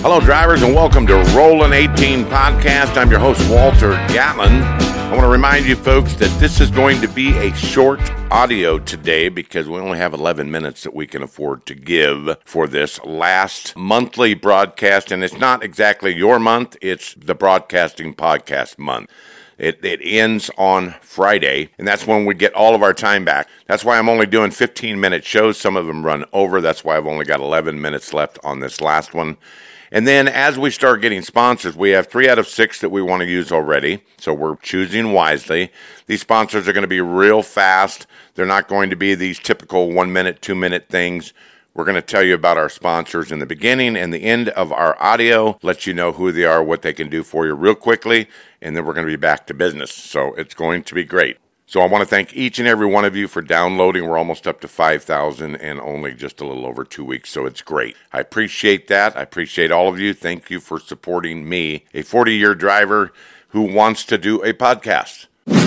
Hello, drivers, and welcome to Rollin' 18 Podcast. I'm your host, Walter Gatlin. I want to remind you folks that this is going to be a short audio today because we only have 11 minutes that we can afford to give for this last monthly broadcast. And it's not exactly your month, it's the Broadcasting Podcast month. It ends on Friday, and that's when we get all of our time back. That's why I'm only doing 15-minute shows. Some of them run over. That's why I've only got 11 minutes left on this last one. And then as we start getting sponsors, we have 3 out of 6 that we want to use already, so we're choosing wisely. These sponsors are going to be real fast. They're not going to be these typical 1-minute, 2-minute things. We're going to tell you about our sponsors in the beginning and the end of our audio, let you know who they are, what they can do for you real quickly, and then we're going to be back to business. So it's going to be great. So I want to thank each and every one of you for downloading. We're almost up to 5,000 and only just a little over 2 weeks, so it's great. I appreciate that. I appreciate all of you. Thank you for supporting me, a 40-year driver who wants to do a podcast.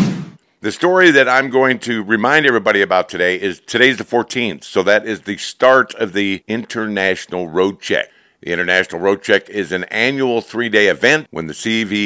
The story that I'm going to remind everybody about today is today's the 14th, so that is the start of the International Road Check. The International Road Check is an annual 3-day event when the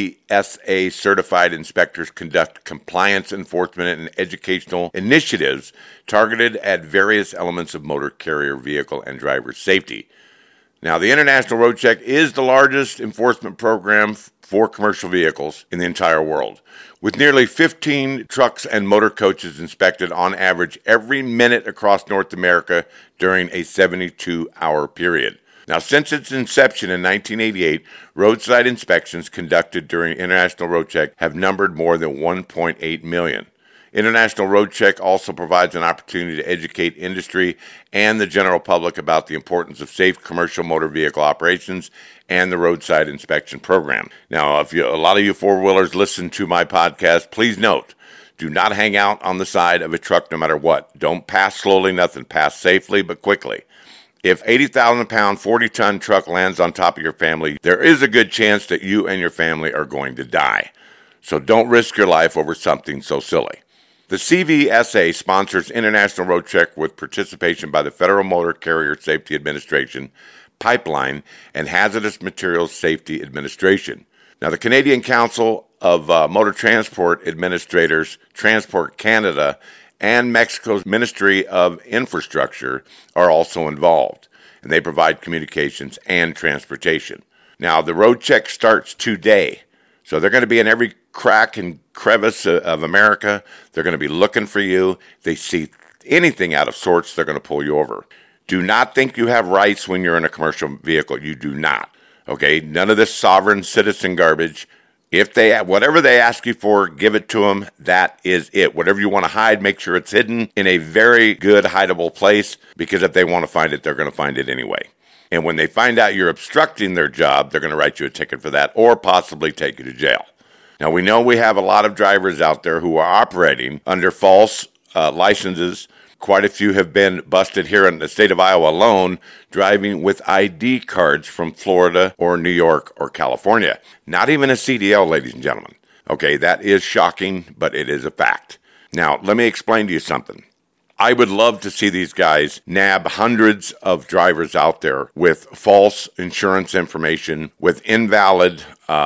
CVSA certified inspectors conduct compliance enforcement and educational initiatives targeted at various elements of motor carrier vehicle and driver safety. Now, the International Road Check is the largest enforcement program for commercial vehicles in the entire world, with nearly 15 trucks and motor coaches inspected on average every minute across North America during a 72-hour period. Now, since its inception in 1988, roadside inspections conducted during International Road Check have numbered more than 1.8 million. International Road Check also provides an opportunity to educate industry and the general public about the importance of safe commercial motor vehicle operations and the roadside inspection program. Now, if a lot of you four-wheelers listen to my podcast, please note, do not hang out on the side of a truck no matter what. Don't pass slowly, nothing. Pass safely but quickly. If 80,000-pound, 40-ton truck lands on top of your family, there is a good chance that you and your family are going to die. So don't risk your life over something so silly. The CVSA sponsors International Road Check with participation by the Federal Motor Carrier Safety Administration, Pipeline, and Hazardous Materials Safety Administration. Now, the Canadian Council of Motor Transport Administrators, Transport Canada, and Mexico's Ministry of Infrastructure are also involved, and they provide communications and transportation. Now, the road check starts today, so they're going to be in every crack and crevice of America. They're going to be looking for you. If they see anything out of sorts, they're going to pull you over. Do not think you have rights when you're in a commercial vehicle. You do not. Okay? None of this sovereign citizen garbage. Whatever they ask you for, give it to them. That is it. Whatever you want to hide, make sure it's hidden in a very good hideable place, because if they want to find it, they're going to find it anyway. And when they find out you're obstructing their job, they're going to write you a ticket for that or possibly take you to jail. Now, we know we have a lot of drivers out there who are operating under false licenses. Quite a few have been busted here in the state of Iowa alone, driving with ID cards from Florida or New York or California. Not even a CDL, ladies and gentlemen. Okay, that is shocking, but it is a fact. Now, let me explain to you something. I would love to see these guys nab hundreds of drivers out there with false insurance information, with invalid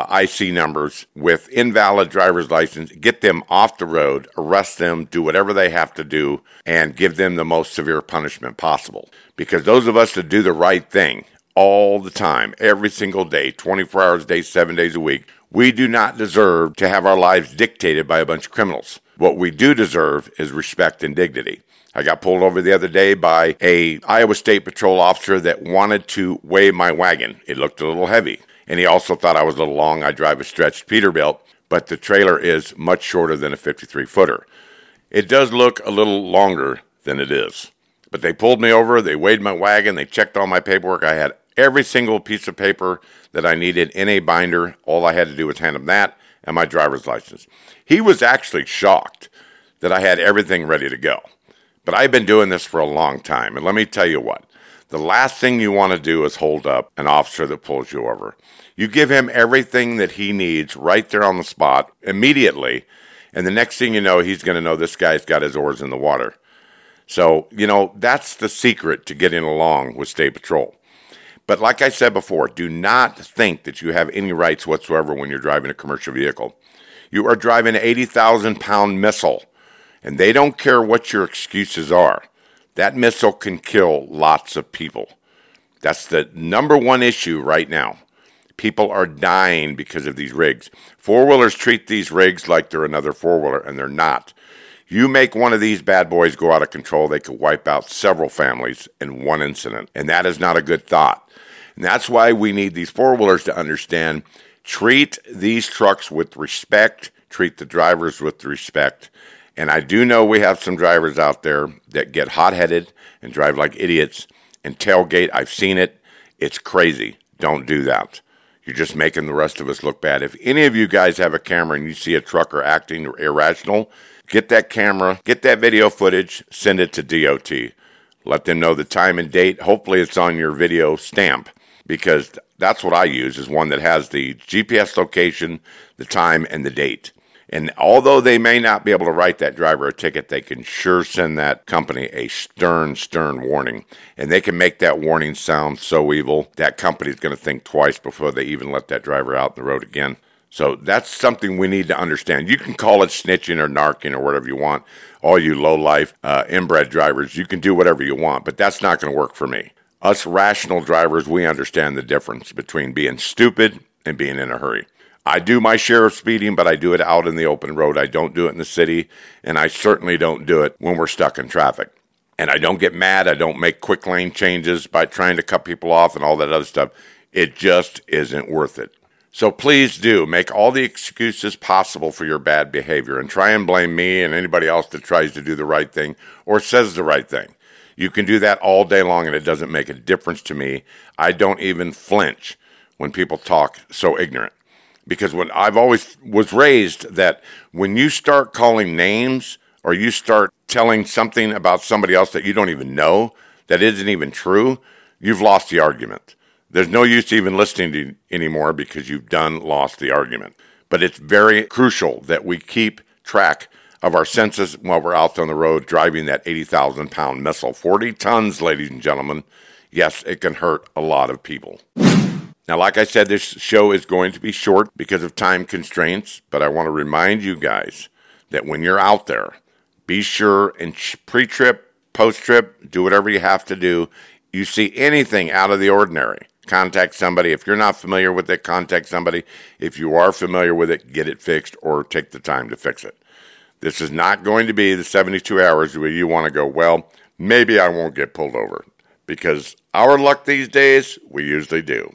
IC numbers, with invalid driver's license, get them off the road, arrest them, do whatever they have to do, and give them the most severe punishment possible. Because those of us that do the right thing all the time, every single day, 24 hours a day, 7 days a week, we do not deserve to have our lives dictated by a bunch of criminals. What we do deserve is respect and dignity. I got pulled over the other day by a Iowa State Patrol officer that wanted to weigh my wagon. It looked a little heavy, and he also thought I was a little long. I drive a stretched Peterbilt, but the trailer is much shorter than a 53-footer. It does look a little longer than it is. But they pulled me over, they weighed my wagon, they checked all my paperwork. I had every single piece of paper that I needed in a binder. All I had to do was hand him that and my driver's license. He was actually shocked that I had everything ready to go. But I've been doing this for a long time, and let me tell you what. The last thing you want to do is hold up an officer that pulls you over. You give him everything that he needs right there on the spot immediately, and the next thing you know, he's going to know this guy's got his oars in the water. So, that's the secret to getting along with State Patrol. But like I said before, do not think that you have any rights whatsoever when you're driving a commercial vehicle. You are driving an 80,000-pound missile, and they don't care what your excuses are. That missile can kill lots of people. That's the number one issue right now. People are dying because of these rigs. Four-wheelers treat these rigs like they're another four-wheeler, and they're not. You make one of these bad boys go out of control, they could wipe out several families in one incident, and that is not a good thought. And that's why we need these four-wheelers to understand, treat these trucks with respect, treat the drivers with respect. And I do know we have some drivers out there that get hot-headed and drive like idiots and tailgate. I've seen it. It's crazy. Don't do that. You're just making the rest of us look bad. If any of you guys have a camera and you see a trucker acting irrational, get that camera, get that video footage, send it to DOT. Let them know the time and date. Hopefully it's on your video stamp, because that's what I use, is one that has the GPS location, the time, and the date. And although they may not be able to write that driver a ticket, they can sure send that company a stern warning. And they can make that warning sound so evil, that company's going to think twice before they even let that driver out on the road again. So that's something we need to understand. You can call it snitching or narking or whatever you want. All you low-life, inbred drivers, you can do whatever you want, but that's not going to work for me. Us rational drivers, we understand the difference between being stupid and being in a hurry. I do my share of speeding, but I do it out in the open road. I don't do it in the city, and I certainly don't do it when we're stuck in traffic. And I don't get mad. I don't make quick lane changes by trying to cut people off and all that other stuff. It just isn't worth it. So please do make all the excuses possible for your bad behavior and try and blame me and anybody else that tries to do the right thing or says the right thing. You can do that all day long, and it doesn't make a difference to me. I don't even flinch when people talk so ignorant. Because when I've always was raised that when you start calling names or you start telling something about somebody else that you don't even know, that isn't even true, you've lost the argument. There's no use even listening to you anymore because you've lost the argument. But it's very crucial that we keep track of our senses while we're out on the road driving that 80,000-pound missile. 40 tons, ladies and gentlemen. Yes, it can hurt a lot of people. Now, like I said, this show is going to be short because of time constraints, but I want to remind you guys that when you're out there, be sure and pre-trip, post-trip, do whatever you have to do. You see anything out of the ordinary, contact somebody. If you're not familiar with it, contact somebody. If you are familiar with it, get it fixed or take the time to fix it. This is not going to be the 72 hours where you want to go, well, maybe I won't get pulled over, because our luck these days, we usually do.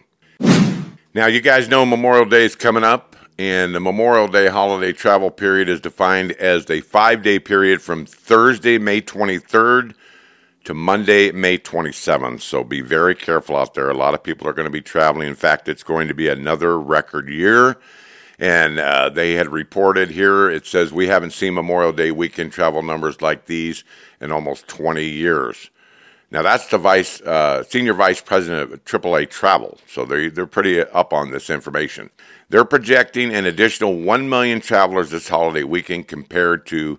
Now, you guys know Memorial Day is coming up, and the Memorial Day holiday travel period is defined as the 5-day period from Thursday, May 23rd to Monday, May 27th. So be very careful out there. A lot of people are going to be traveling. In fact, it's going to be another record year. And they had reported here, it says we haven't seen Memorial Day weekend travel numbers like these in almost 20 years. Now, that's the senior vice president of AAA Travel, so they're pretty up on this information. They're projecting an additional 1 million travelers this holiday weekend compared to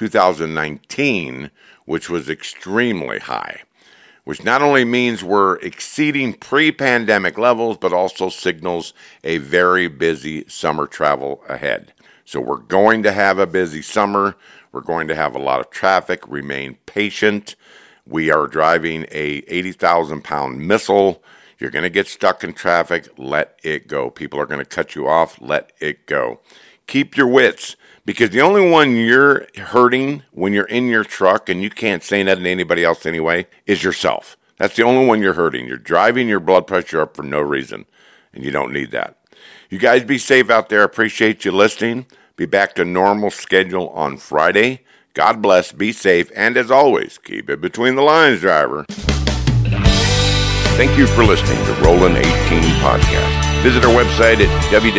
2019, which was extremely high, which not only means we're exceeding pre-pandemic levels, but also signals a very busy summer travel ahead. So we're going to have a busy summer. We're going to have a lot of traffic. Remain patient. We are driving a 80,000-pound missile. You're going to get stuck in traffic. Let it go. People are going to cut you off. Let it go. Keep your wits, because the only one you're hurting when you're in your truck, and you can't say that to anybody else anyway, is yourself. That's the only one you're hurting. You're driving your blood pressure up for no reason, and you don't need that. You guys be safe out there. Appreciate you listening. Be back to normal schedule on Friday. God bless, be safe, and as always, keep it between the lines, driver. Thank you for listening to Rollin' 18 Podcast. Visit our website at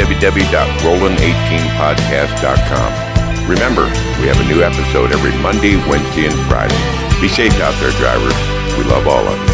www.rollin18podcast.com. Remember, we have a new episode every Monday, Wednesday, and Friday. Be safe out there, drivers. We love all of you.